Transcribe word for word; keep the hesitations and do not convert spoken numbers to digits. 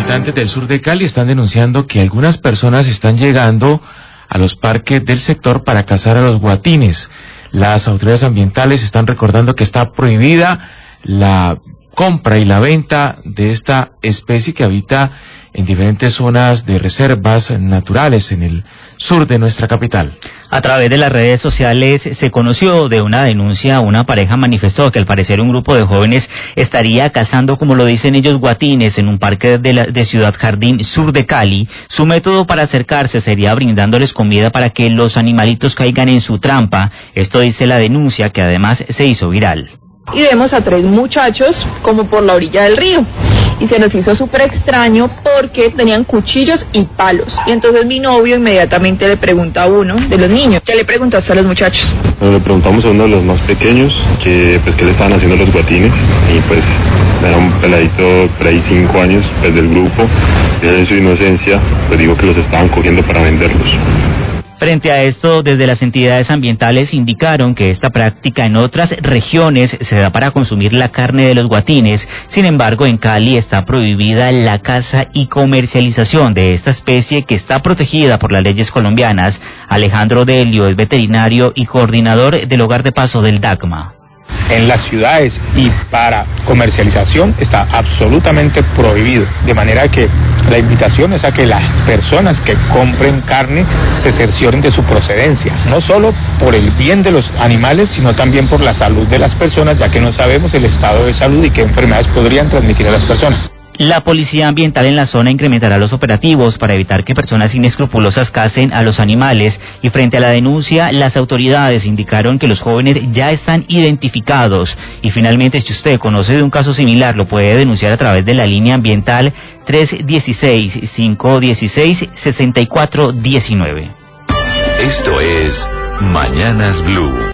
Habitantes del sur de Cali están denunciando que algunas personas están llegando a los parques del sector para cazar a los guatines. Las autoridades ambientales están recordando que está prohibida la compra y la venta de esta especie que habita en diferentes zonas de reservas naturales en el sur de nuestra capital. A través de las redes sociales se conoció de una denuncia. Una pareja manifestó que al parecer un grupo de jóvenes estaría cazando, como lo dicen ellos, guatines en un parque de, la, de Ciudad Jardín, sur de Cali. Su método para acercarse sería brindándoles comida para que los animalitos caigan en su trampa. Esto dice la denuncia, que además se hizo viral. Y vemos a tres muchachos como por la orilla del río. Y se nos hizo súper extraño porque tenían cuchillos y palos. Y entonces mi novio inmediatamente le pregunta a uno de los niños: ¿qué le preguntaste a los muchachos? Bueno, le preguntamos a uno de los más pequeños que pues qué le estaban haciendo los guatines. Y pues era un peladito por ahí cinco años pues del grupo. Y en su inocencia pues dijo que los estaban cogiendo para venderlos. Frente a esto, desde las entidades ambientales indicaron que esta práctica en otras regiones se da para consumir la carne de los guatines. Sin embargo, en Cali está prohibida la caza y comercialización de esta especie, que está protegida por las leyes colombianas. Alejandro Delio es veterinario y coordinador del Hogar de Paso del DACMA. En las ciudades y para comercialización está absolutamente prohibido, de manera que la invitación es a que las personas que compren carne se cercioren de su procedencia, no solo por el bien de los animales, sino también por la salud de las personas, ya que no sabemos el estado de salud y qué enfermedades podrían transmitir a las personas. La policía ambiental en la zona incrementará los operativos para evitar que personas inescrupulosas cacen a los animales, y frente a la denuncia, las autoridades indicaron que los jóvenes ya están identificados. Y finalmente, si usted conoce de un caso similar, lo puede denunciar a través de la línea ambiental tres uno seis, cinco uno seis, seis cuatro uno nueve. Esto es Mañanas Blue.